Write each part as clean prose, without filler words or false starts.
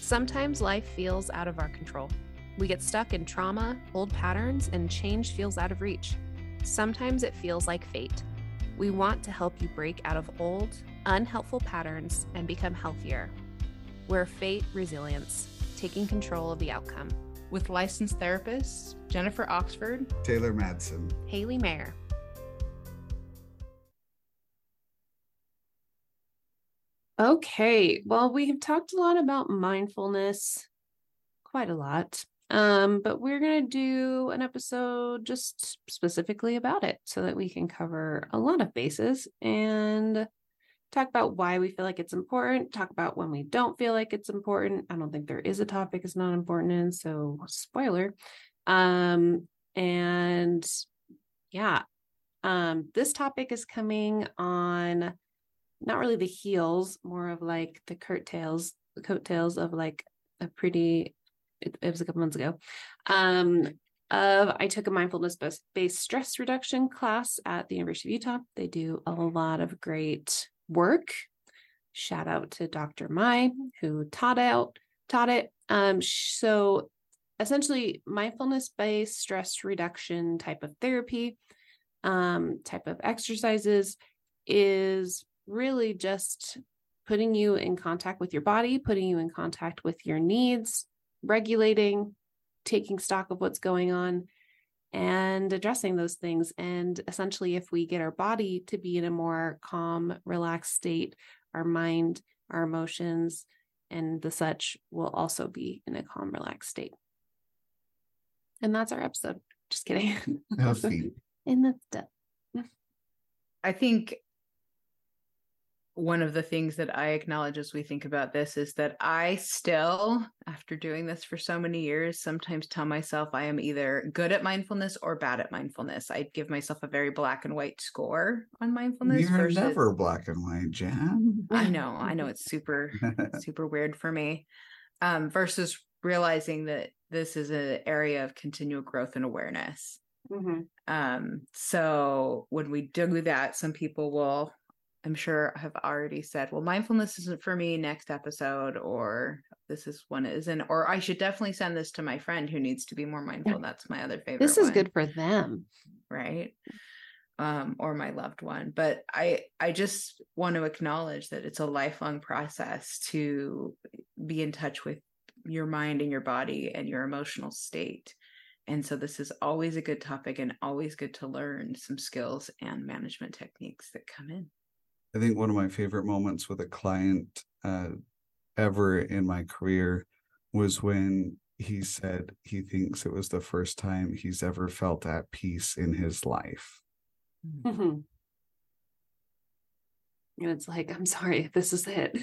Sometimes life feels out of our control. We get stuck in trauma, old patterns, and change feels out of reach. Sometimes it feels like fate. We want to help you break out of old, unhelpful patterns and become healthier. We're Fate Resilience, taking control of the outcome. With licensed therapists Jennifer Oxford, Taylor Madsen, Haley Mayer. Okay, well, we have talked a lot about mindfulness, quite a lot, but we're going to do an episode just specifically about it so that we can cover a lot of bases and talk about why we feel like it's important, talk about when we don't feel like it's important. I don't think there is a topic it's not important in, so spoiler. This topic is coming on not really the heels, more of like the coattails of like it was a couple months ago. I took a mindfulness-based stress reduction class at the University of Utah. They do a lot of great work. Shout out to Dr. Mai, who taught it. So essentially mindfulness-based stress reduction type of therapy, type of exercises is really just putting you in contact with your body, putting you in contact with your needs, regulating, taking stock of what's going on, and addressing those things. And essentially, if we get our body to be in a more calm, relaxed state, our mind, our emotions, and the such will also be in a calm, relaxed state. And that's our episode. Just kidding. And that's done. I think one of the things that I acknowledge as we think about this is that I still, after doing this for so many years, sometimes tell myself I am either good at mindfulness or bad at mindfulness. I give myself a very black and white score on mindfulness. You're never black and white, Jan. I know it's super, super weird for me. Versus realizing that this is an area of continual growth and awareness. Mm-hmm. So when we do that, some people will, I'm sure, have already said, well, mindfulness isn't for me, next episode, or this is one it isn't, or I should definitely send this to my friend who needs to be more mindful. That's my other favorite. This is good for them. Right. Or my loved one. But I just want to acknowledge that it's a lifelong process to be in touch with your mind and your body and your emotional state. And so this is always a good topic and always good to learn some skills and management techniques that come in. I think one of my favorite moments with a client ever in my career was when he said he thinks it was the first time he's ever felt at peace in his life. Mm-hmm. And it's like, I'm sorry, this is it.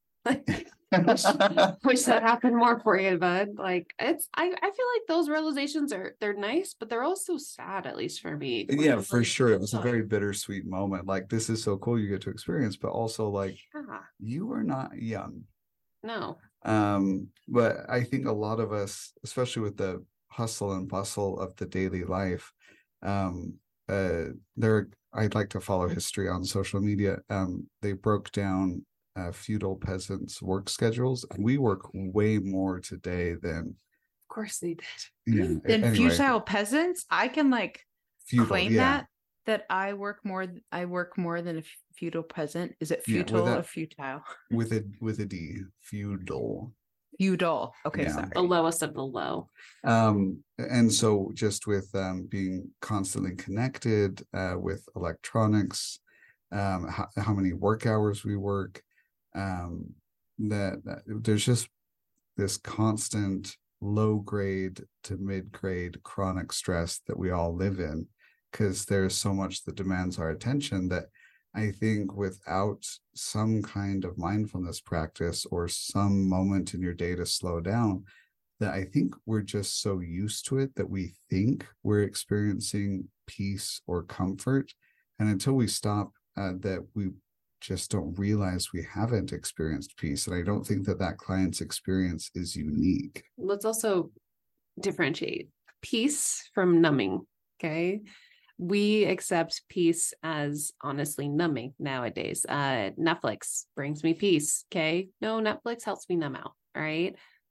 Wish that happened more for you, bud. Like I feel like those realizations they're nice, but they're also sad, at least for me. Yeah, for sure. It was a very bittersweet moment. Like, this is so cool you get to experience, but also like, you are not young. No. But I think a lot of us, especially with the hustle and bustle of the daily life, I'd like to follow history on social media. They broke down feudal peasants' work schedules. We work way more today than. Of course they did. Yeah. Than futile peasants. I can claim that I work more than a feudal peasant. Is it futile or futile? With a D. Feudal. Feudal. Okay, yeah. sorry. The lowest of the low. And so just with being constantly connected with electronics, how many work hours we work, that there's just this constant low grade to mid grade chronic stress that we all live in, because there's so much that demands our attention that I think without some kind of mindfulness practice or some moment in your day to slow down, that I think we're just so used to it that we think we're experiencing peace or comfort. And until we stop, that we just don't realize we haven't experienced peace. And I don't think that client's experience is unique. Let's also differentiate peace from numbing. Okay. We accept peace as honestly numbing nowadays. Netflix brings me peace. Okay. No, Netflix helps me numb out. All right.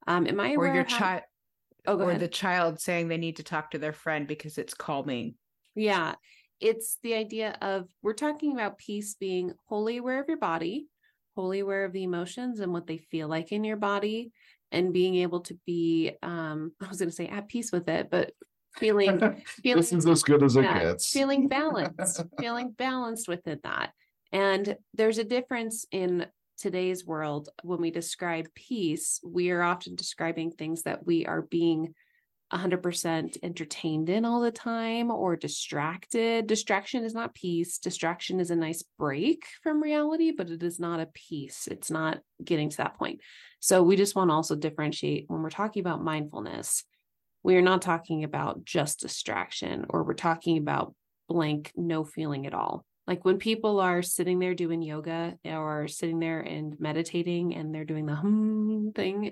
Am I or aware your of how... child Oh, go or ahead. the child saying they need to talk to their friend because it's calming. Yeah, it's the idea of, we're talking about peace being wholly aware of your body, wholly aware of the emotions and what they feel like in your body, and being able to be, I was going to say at peace with it, but feeling This is as good as it gets. feeling balanced within that. And there's a difference in today's world. When we describe peace, we are often describing things that we are being 100% entertained in all the time or distracted. Distraction is not peace. Distraction is a nice break from reality, but it is not a peace. It's not getting to that point. So we just want to also differentiate when we're talking about mindfulness. We are not talking about just distraction, or we're talking about blank, no feeling at all. Like when people are sitting there doing yoga or sitting there and meditating and they're doing the hum thing,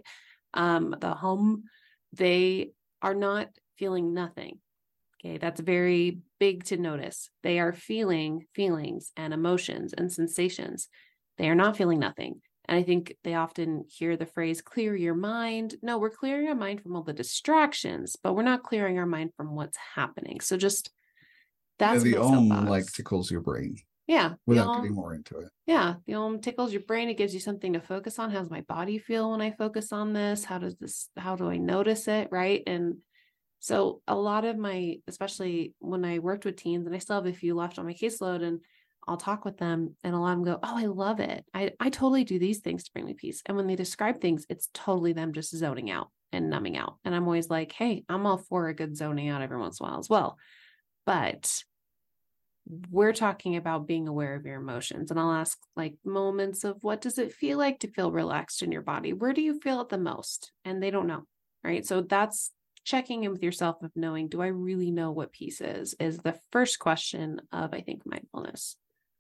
they are not feeling nothing. Okay, that's very big to notice. They are feeling feelings and emotions and sensations. They are not feeling nothing. And I think they often hear the phrase, clear your mind. No, we're clearing our mind from all the distractions, but we're not clearing our mind from what's happening. So just, that's the Om like tickles your brain. Yeah. Without getting more into it. Yeah. The Om tickles your brain. It gives you something to focus on. How does my body feel when I focus on this? How do I notice it? Right. And so a lot of especially when I worked with teens, and I still have a few left on my caseload, and I'll talk with them and a lot of them go, oh, I love it. I totally do these things to bring me peace. And when they describe things, it's totally them just zoning out and numbing out. And I'm always like, hey, I'm all for a good zoning out every once in a while as well. But we're talking about being aware of your emotions. And I'll ask like moments of, what does it feel like to feel relaxed in your body? Where do you feel it the most? And they don't know. Right. So that's checking in with yourself of knowing, do I really know what peace is the first question of, I think, mindfulness.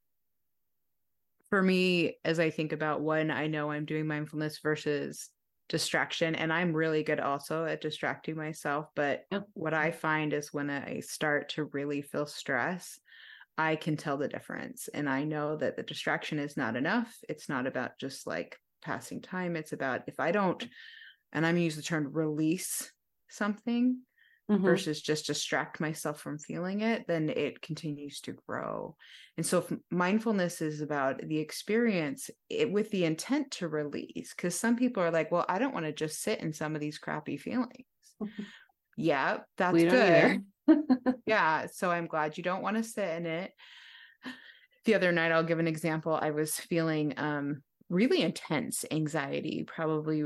For me, as I think about when I know I'm doing mindfulness versus distraction, and I'm really good also at distracting myself, but what I find is when I start to really feel stress, I can tell the difference. And I know that the distraction is not enough. It's not about just like passing time. It's about, if I don't, and I'm using the term release something versus just distract myself from feeling it, then it continues to grow. And so if mindfulness is about the experience with the intent to release, because some people are like, well, I don't want to just sit in some of these crappy feelings. Yeah, that's good. Yeah. So I'm glad you don't want to sit in it. The other night, I'll give an example. I was feeling really intense anxiety, probably,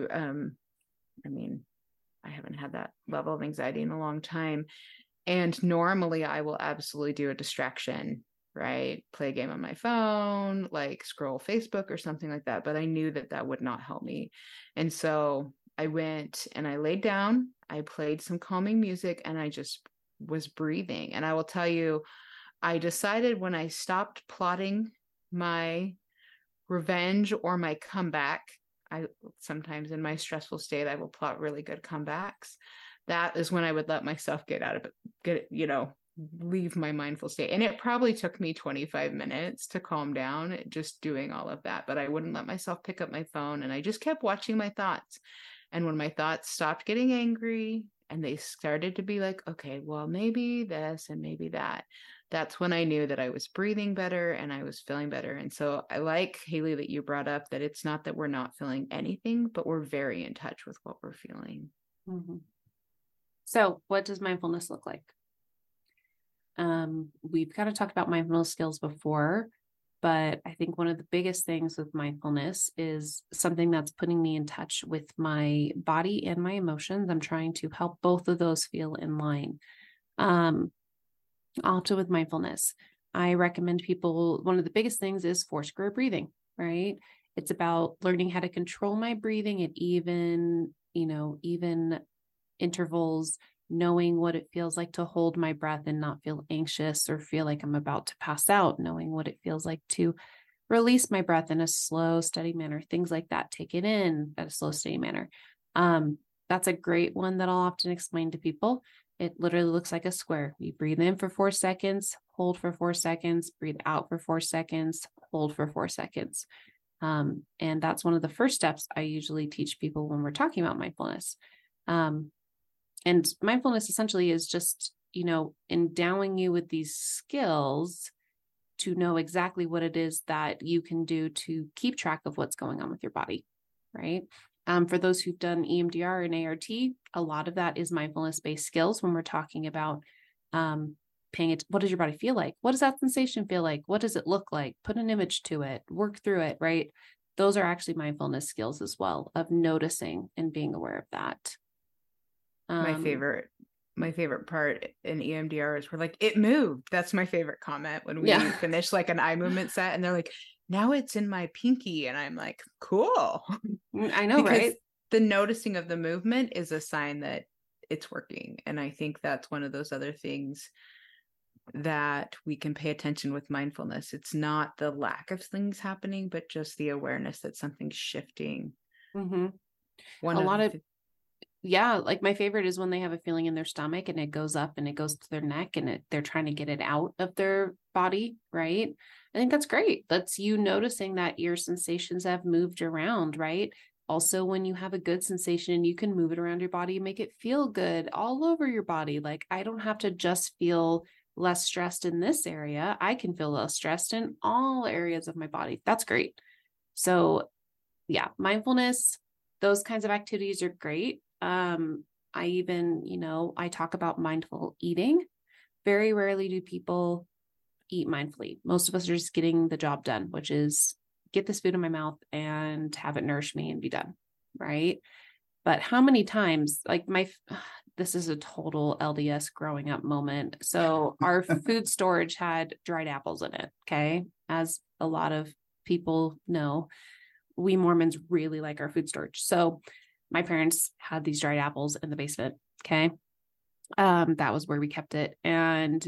I haven't had that level of anxiety in a long time. And normally I will absolutely do a distraction, right? Play a game on my phone, like scroll Facebook or something like that. But I knew that that would not help me. And so I went and I laid down, I played some calming music, and I just was breathing. And I will tell you, I decided when I stopped plotting my revenge or my comeback, I sometimes in my stressful state, I will plot really good comebacks. That is when I would let myself leave my mindful state. And it probably took me 25 minutes to calm down just doing all of that, but I wouldn't let myself pick up my phone, and I just kept watching my thoughts. And when my thoughts stopped getting angry and they started to be like, okay, well, maybe this and maybe that, that's when I knew that I was breathing better and I was feeling better. And so I like, Haley, that you brought up that it's not that we're not feeling anything, but we're very in touch with what we're feeling. Mm-hmm. So what does mindfulness look like? We've kind of talked about mindfulness skills before, but I think one of the biggest things with mindfulness is something that's putting me in touch with my body and my emotions. I'm trying to help both of those feel in line. Also with mindfulness, I recommend people, one of the biggest things is 4 square breathing, right? It's about learning how to control my breathing at even intervals, knowing what it feels like to hold my breath and not feel anxious or feel like I'm about to pass out, knowing what it feels like to release my breath in a slow, steady manner, things like that. Take it in at a slow, steady manner. That's a great one that I'll often explain to people. It literally looks like a square. You breathe in for 4 seconds, hold for 4 seconds, breathe out for 4 seconds, hold for 4 seconds. And that's one of the first steps I usually teach people when we're talking about mindfulness. And mindfulness essentially is just, endowing you with these skills to know exactly what it is that you can do to keep track of what's going on with your body, right? For those who've done EMDR and ART, a lot of that is mindfulness-based skills when we're talking about paying it. What does your body feel like? What does that sensation feel like? What does it look like? Put an image to it, work through it, right? Those are actually mindfulness skills as well, of noticing and being aware of that. My favorite part in EMDR is we're like, it moved. That's my favorite comment when we finish like an eye movement set and they're like, now it's in my pinky. And I'm like, cool. I know, because right? The noticing of the movement is a sign that it's working. And I think that's one of those other things that we can pay attention with mindfulness. It's not the lack of things happening, but just the awareness that something's shifting. Mm-hmm. Like my favorite is when they have a feeling in their stomach and it goes up and it goes to their neck and they're trying to get it out of their body, right? I think that's great. That's you noticing that your sensations have moved around, right? Also, when you have a good sensation, you can move it around your body and make it feel good all over your body. Like, I don't have to just feel less stressed in this area. I can feel less stressed in all areas of my body. That's great. So yeah, mindfulness, those kinds of activities are great. I even, I talk about mindful eating. Very rarely do people eat mindfully. Most of us are just getting the job done, which is get this food in my mouth and have it nourish me and be done. Right. But how many times, like this is a total LDS growing up moment. So our food storage had dried apples in it. Okay. As a lot of people know, we Mormons really like our food storage. So my parents had these dried apples in the basement. Okay. That was where we kept it. And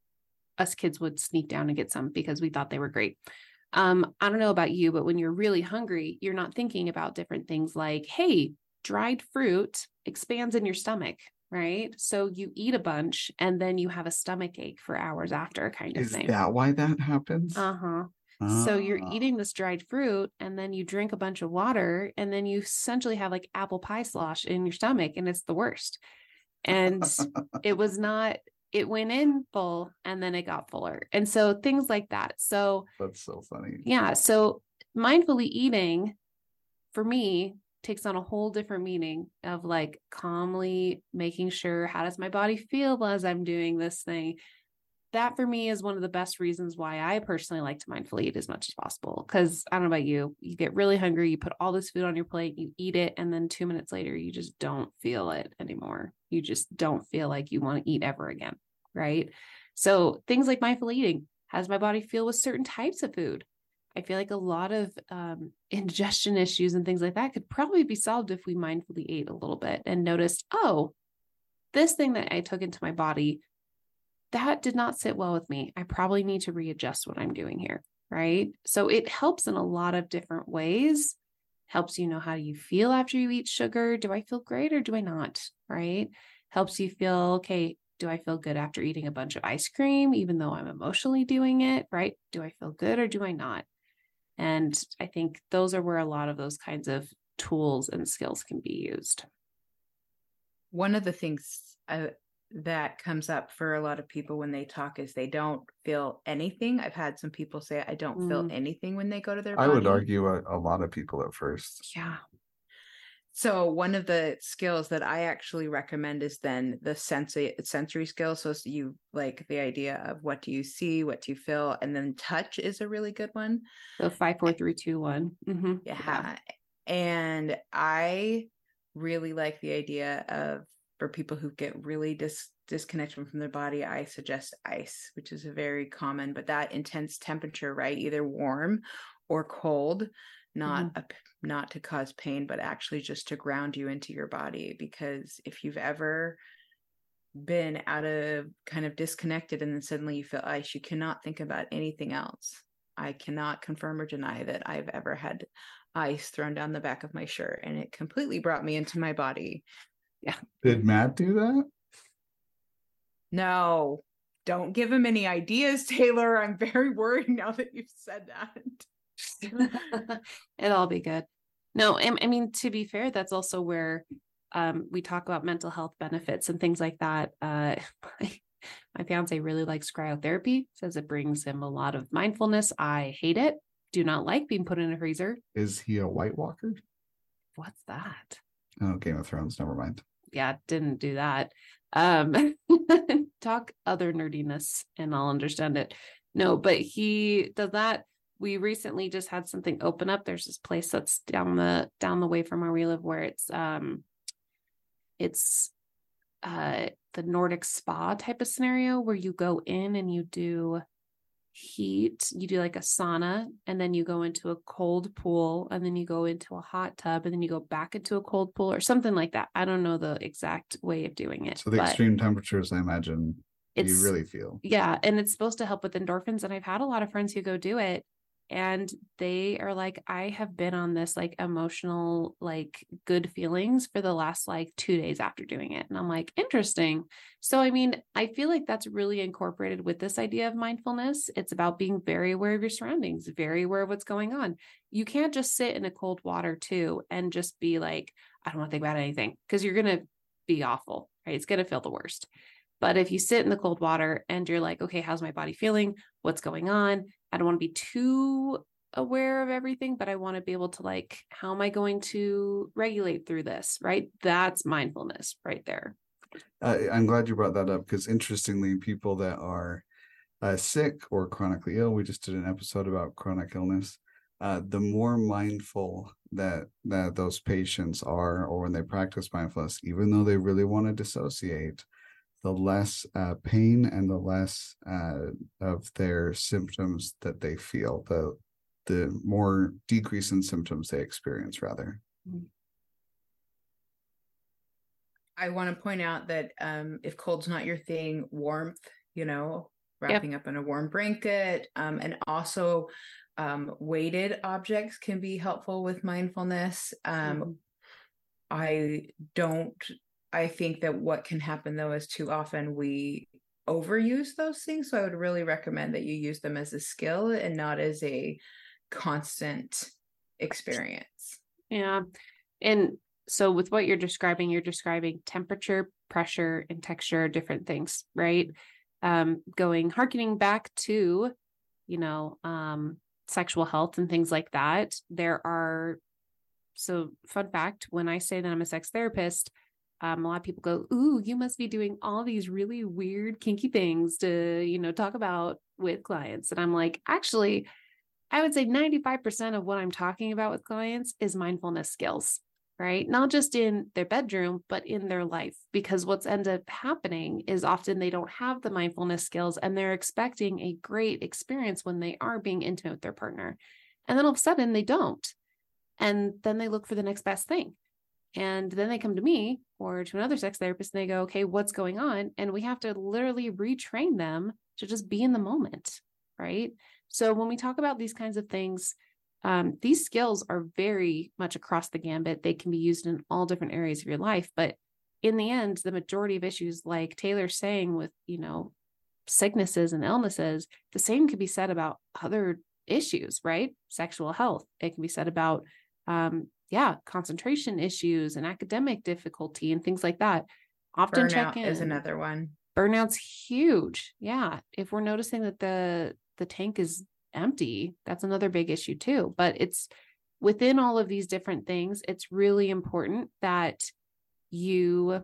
us kids would sneak down and get some because we thought they were great. I don't know about you, but when you're really hungry, you're not thinking about different things like, hey, dried fruit expands in your stomach, right? So you eat a bunch and then you have a stomach ache for hours after, kind of thing. Is that why that happens? Uh-huh. So you're eating this dried fruit and then you drink a bunch of water and then you essentially have like apple pie slosh in your stomach and it's the worst. And it went in full and then it got fuller. And so things like that. So that's so funny. Yeah. So mindfully eating for me takes on a whole different meaning of like calmly making sure, how does my body feel as I'm doing this thing? That for me is one of the best reasons why I personally like to mindfully eat as much as possible. Because I don't know about you, you get really hungry, you put all this food on your plate, you eat it, and then 2 minutes later, you just don't feel it anymore. You just don't feel like you want to eat ever again, right? So things like mindful eating, how does my body feel with certain types of food? I feel like a lot of indigestion issues and things like that could probably be solved if we mindfully ate a little bit and noticed, oh, this thing that I took into my body, that did not sit well with me. I probably need to readjust what I'm doing here, right? So it helps in a lot of different ways. Helps you know how you feel after you eat sugar. Do I feel great or do I not, right? Helps you feel, okay, do I feel good after eating a bunch of ice cream, even though I'm emotionally doing it, right? Do I feel good or do I not? And I think those are where a lot of those kinds of tools and skills can be used. One of the things that comes up for a lot of people when they talk is they don't feel anything. I've had some people say, I don't feel anything when they go to their body. I would argue a lot of people at first. Yeah. So one of the skills that I actually recommend is then the sensory skills. So you like the idea of what do you see, what do you feel, and then touch is a really good one. So 5, 4, 3, 2, 1. Mm-hmm. Yeah. And I really like the idea of, for people who get really disconnection from their body, I suggest ice, which is a very common, but that intense temperature, right? Either warm or cold, not to cause pain, but actually just to ground you into your body. Because if you've ever been out of kind of disconnected and then suddenly you feel ice, you cannot think about anything else. I cannot confirm or deny that I've ever had ice thrown down the back of my shirt and it completely brought me into my body. Yeah. Did Matt do that? No, don't give him any ideas, Taylor. I'm very worried now that you've said that. It'll all be good. No, I mean, to be fair, that's also where we talk about mental health benefits and things like that. My fiance really likes cryotherapy, says it brings him a lot of mindfulness. I hate it. Do not like being put in a freezer. Is he a White Walker? What's that? Oh, Game of Thrones. Never mind. Yeah, didn't do that. Talk other nerdiness and I'll understand it. No, but he does that. We recently just had something open up. There's this place that's down the way from where we live, where it's the Nordic spa type of scenario where you go in and you do heat, you do like a sauna, and then you go into a cold pool, and then you go into a hot tub, and then you go back into a cold pool or something like that. I don't know the exact way of doing it. So the extreme temperatures, I imagine, you really feel. Yeah. And it's supposed to help with endorphins. And I've had a lot of friends who go do it. And they are like, I have been on this like emotional, like good feelings for the last like 2 days after doing it. And I'm like, interesting. So, I mean, I feel like that's really incorporated with this idea of mindfulness. It's about being very aware of your surroundings, very aware of what's going on. You can't just sit in a cold water too and just be like, I don't want to think about anything, because you're going to be awful, right? It's going to feel the worst. But if you sit in the cold water and you're like, okay, how's my body feeling? What's going on? I don't want to be too aware of everything, but I want to be able to like, how am I going to regulate through this? Right? That's mindfulness right there. I'm glad you brought that up, because interestingly, people that are sick or chronically ill, we just did an episode about chronic illness. The more mindful that those patients are, or when they practice mindfulness, even though they really want to dissociate, the less pain and the less of their symptoms that they feel, the more decrease in symptoms they experience, rather. I want to point out that if cold's not your thing, warmth, wrapping up in a warm blanket, and also weighted objects can be helpful with mindfulness. I think that what can happen though is too often we overuse those things. So I would really recommend that you use them as a skill and not as a constant experience. Yeah. And so with what you're describing temperature, pressure, and texture, different things, right? Harkening back to, sexual health and things like that. So fun fact, when I say that I'm a sex therapist, a lot of people go, ooh, you must be doing all these really weird, kinky things to, talk about with clients. And I'm like, actually, I would say 95% of what I'm talking about with clients is mindfulness skills, right? Not just in their bedroom, but in their life. Because what's ends up happening is often they don't have the mindfulness skills and they're expecting a great experience when they are being intimate with their partner. And then all of a sudden they don't. And then they look for the next best thing. And then they come to me or to another sex therapist and they go, okay, what's going on? And we have to literally retrain them to just be in the moment, right? So when we talk about these kinds of things, these skills are very much across the gambit. They can be used in all different areas of your life. But in the end, the majority of issues, like Taylor's saying with, sicknesses and illnesses, the same could be said about other issues, right? Sexual health. It can be said about, concentration issues and academic difficulty and things like that. Often Burnout check in. Is another one. Burnout's huge. Yeah. If we're noticing that the tank is empty, that's another big issue too. But it's within all of these different things, it's really important that you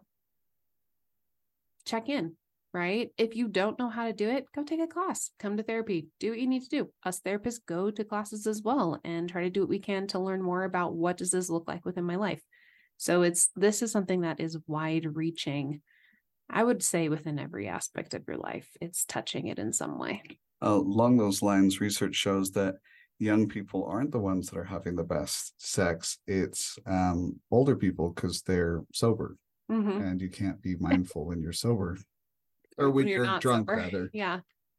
check in, right? If you don't know how to do it, go take a class, come to therapy, do what you need to do. Us therapists go to classes as well and try to do what we can to learn more about what does this look like within my life. So this is something that is wide reaching. I would say within every aspect of your life, it's touching it in some way. Along those lines, research shows that young people aren't the ones that are having the best sex. It's older people, because they're sober. Mm-hmm. And you can't be mindful when you're sober. Or when you're drunk, sober. Rather. Yeah.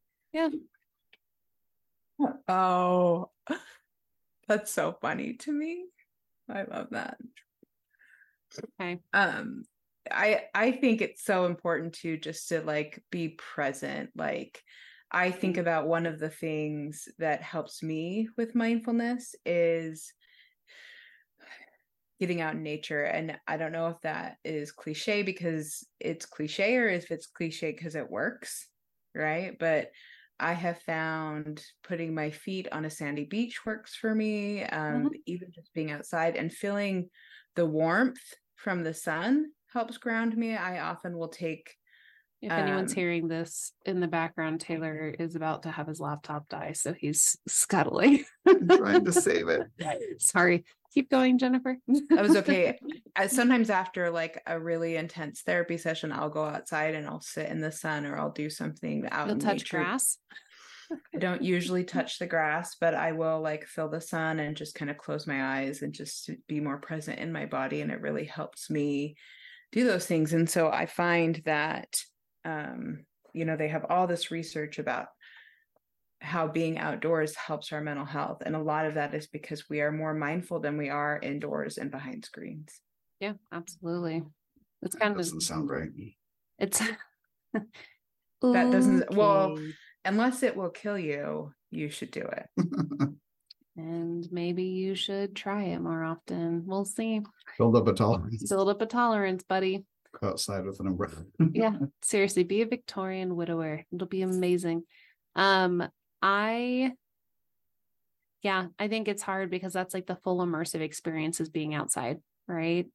Oh, that's so funny to me. I love that. Okay. I think it's so important to just to like be present. Like, I think about one of the things that helps me with mindfulness is getting out in nature. And I don't know if that is cliche because it's cliche or if it's cliche because it works, right? But I have found putting my feet on a sandy beach works for me. Even just being outside and feeling the warmth from the sun helps ground me. I often will take... If anyone's hearing this in the background, Taylor is about to have his laptop die, so he's scuttling. I'm trying to save it. Sorry. Keep going, Jennifer. That was okay. Sometimes after like a really intense therapy session, I'll go outside and I'll sit in the sun or I'll do something out in touch nature. Grass. I don't usually touch the grass, but I will like feel the sun and just kind of close my eyes and just be more present in my body. And it really helps me do those things. And so I find that they have all this research about how being outdoors helps our mental health. And a lot of that is because we are more mindful than we are indoors and behind screens. Yeah, absolutely. It's That doesn't sound right. It's that doesn't, well, unless it will kill you, you should do it. And maybe you should try it more often. We'll see. Build up a tolerance. Build up a tolerance, buddy. Go outside with an umbrella. Yeah, seriously, be a Victorian widower. It'll be amazing. I think it's hard because that's like the full immersive experience is being outside, right?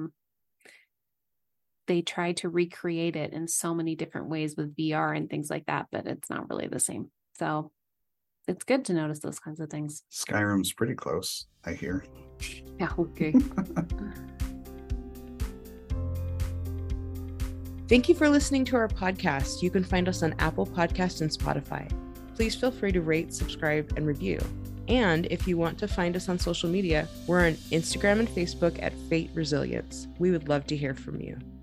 They try to recreate it in so many different ways with VR and things like that, but it's not really the same. So it's good to notice those kinds of things. Skyrim's pretty close, I hear. Yeah, okay. Thank you for listening to our podcast. You can find us on Apple Podcasts and Spotify. Please feel free to rate, subscribe, and review. And if you want to find us on social media, we're on Instagram and Facebook at Fate Resilience. We would love to hear from you.